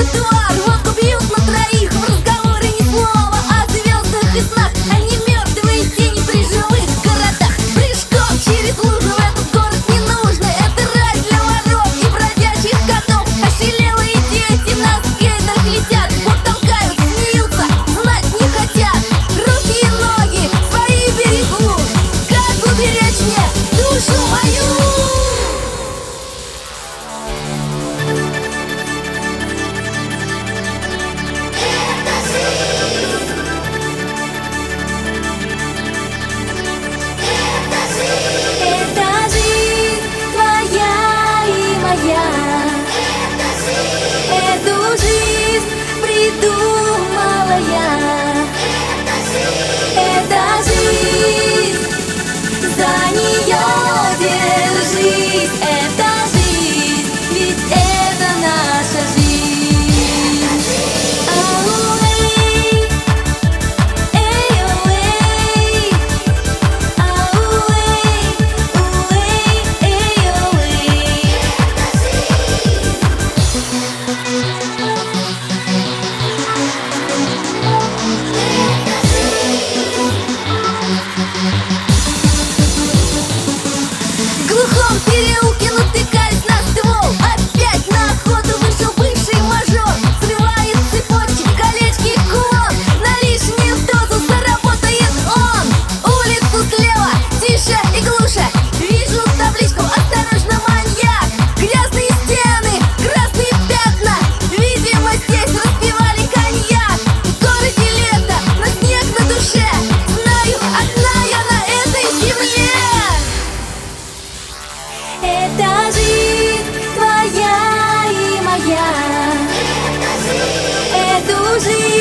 тротуар, водку пьют на троих, в разговоре ни слова о звездах и снах. Они мертвые тени при живых городах. Прыжком через лужу в этот город не нужно. Это рай для воров и бродячих котов. Ошалелые дети на скейтах летят, вот толкают, смеются, знать не хотят. Руки и ноги свои берегу, как уберечь мне душу мою? Это жизнь твоя и моя. Эту жизнь придумала я. Это жизнь, за нее держись. Это жизнь, ведь это наша жизнь. Ауэй, эй-оэй, ауэй, уэй, эй-оэй. В глухом переулке натыкаясь на ствол, опять на охоту вышел бывший мажор. Срывает цепочки, колечки, кулон, на лишнюю дозу заработает он. Улицу слева, тише и глуше, вижу табличку «Осторожно, маньяк». Грязные стены, красные пятна, видимо, здесь распивали коньяк. В городе лето, но снег на душе, знаю, одна я на этой земле. Это жизнь твоя и моя. Эту жизнь